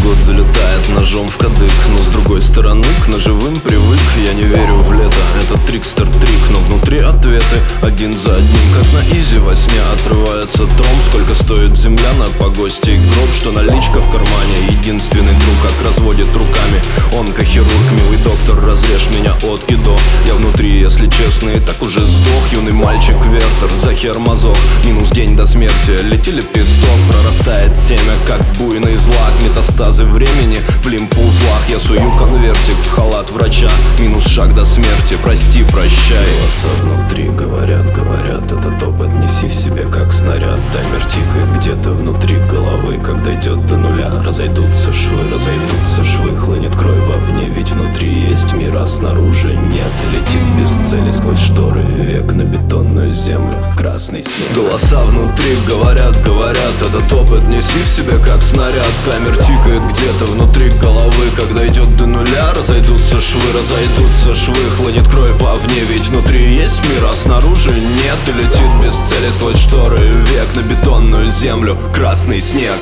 год залетает ножом в кадык, но с другой стороны к ножевым привык. Я не верю в лето, это трикстер-трик, но внутри ответы один за одним, как на изи во сне отрывается тром. Сколько стоит земля на погосте и гроб, что наличка в кармане единственный друг, как разводит руками онкохирург. Милый доктор, разрежь меня от и до. Я внутри, если честно, и так уже сдох. Юный мальчик Вертер, захер мазок, минус день до смерти. Лети лепесток, прорастает семя, как буйный злак. Метастазы времени в лимфоузлах. Я сую конвертик в халат врача, минус шаг до смерти, прости, прощай. Голоса внутри говорят, этот опыт неси в себе как снаряд. Таймер тикает где-то внутри головы, когда идет до нуля. Разойдутся швы, хлынет кровь вовне, ведь внутри есть мир, а снаружи нет. Летит без цели сквозь шторы, век на бетонную землю, красный снег. Голоса внутри говорят, этот опыт неси в себе как снаряд. Таймер тикает где-то внутри головы, когда идет до нуля. Разойдутся швы, хлынет кровь вовне, ведь внутри есть мир, а снаружи нет. И летит без цели сквозь шторы, век на бетонную землю, красный снег.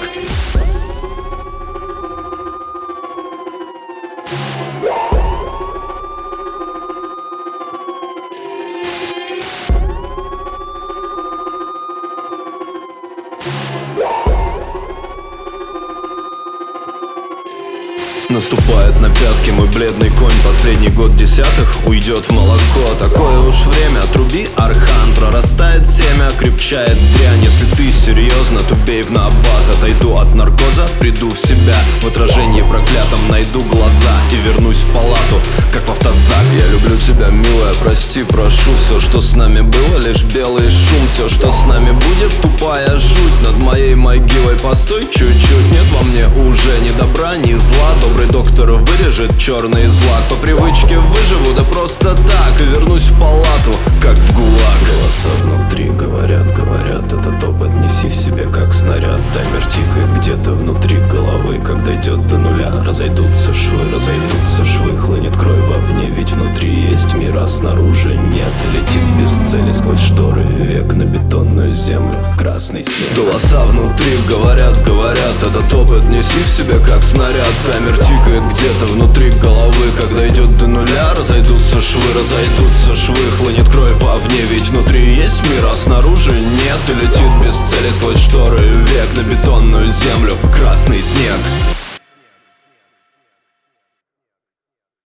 Наступает на пятки мой бледный конь, последний год десятых уйдет в молоко. Такое уж время, отруби архан, прорастает семя, крепчает дрянь. Если ты серьезно, то бей в набат. Отойду от наркоза, приду в себя, в отражении проклятом найду глаза и вернусь в палату, как в автозак. Я люблю тебя, милая, прости, прошу. Все, что с нами было, лишь белый шум. Все, что с нами будет, тупая жуть. Над моей могилой постой чуть-чуть. Нет во мне уже ни добра, ни зла. Добрый доктор вырежет черный злак. По привычке выживу, да просто так, и вернусь в палату, как в ГУЛАГ. Голоса внутри говорят, этот опыт неси в себе как снаряд. Таймер тикает где-то внутри головы, когда идет до нуля. Разойдутся швы, хлынет кровь вовне, ведь внутри есть мир, а снаружи нет. Летит без цели сквозь шторы, век на бетонную землю, красный снег. Голоса внутри говорят, этот опыт неси в себе как снаряд. Таймер тикает где-то внутри головы, когда идет до нуля. Разойдутся швы, хлынет кровь вовне, ведь внутри есть мир, а снаружи нет. И летит без цели сквозь шторы, век на бетонную землю,